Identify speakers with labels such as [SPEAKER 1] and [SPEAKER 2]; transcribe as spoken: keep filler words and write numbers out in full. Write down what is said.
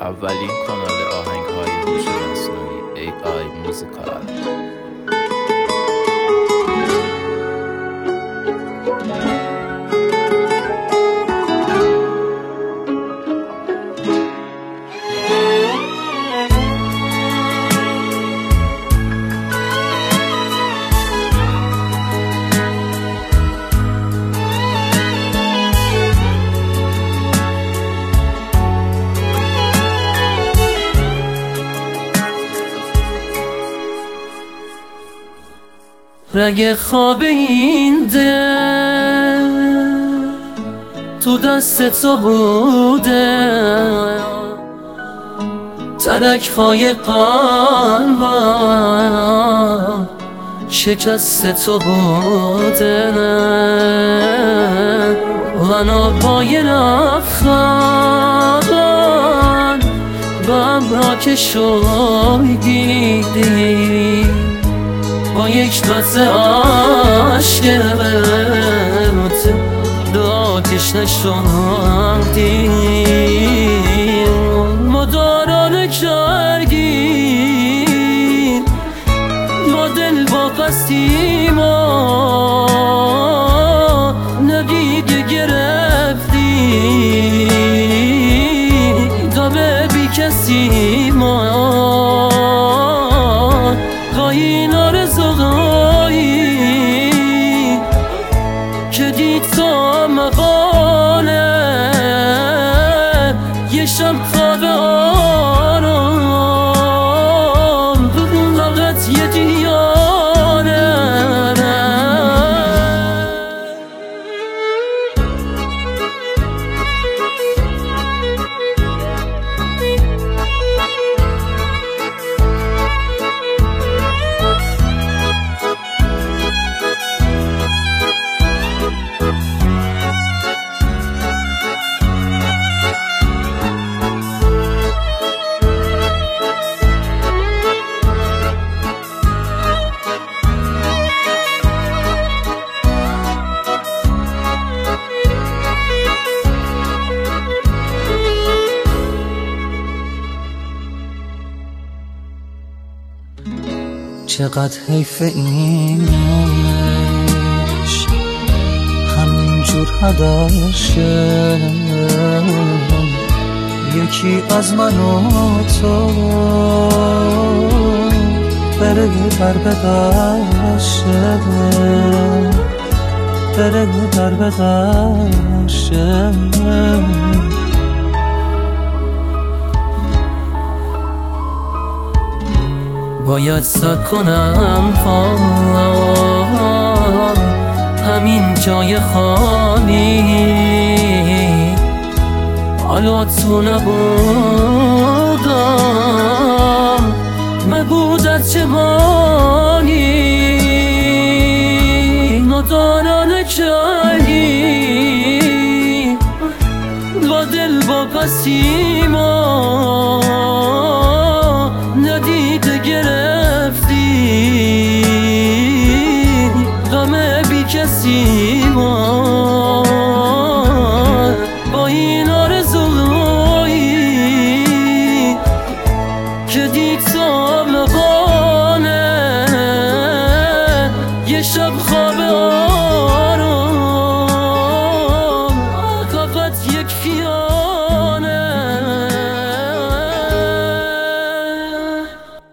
[SPEAKER 1] اولین کانال آهنگ‌های هوش مصنوعی ای آی موزیکال.
[SPEAKER 2] رگ خواب این دل تو دست تو بوده، ترک های قلبم شکست تو بوده. غنا پای رفتن به ابرا که شویدی، با یک قطره عشقت دو آتش نشاندی. مدارانه کردی با دل با قصدی، ما ندیده گرفتی دامه بی کسی. ما گاهی نارضایی که دید تا مقاله، یه شب خواب آرام فقط یه دیاره.
[SPEAKER 3] چقدر حیف این عشق همینجور هدر شه، یکی از من و تو بره بر بدرشه، بره بر بدرشه.
[SPEAKER 2] باید سد کنم پا همین جای خالی، حالا تو نبودم مبودت چه بانی. نادانانه کردی با دل با قصی، ما ندیده گرفتی غم بی کسی. ما با این آرزویی که دید تا مقاله، یه شب خواب آرام فقط یک خیال.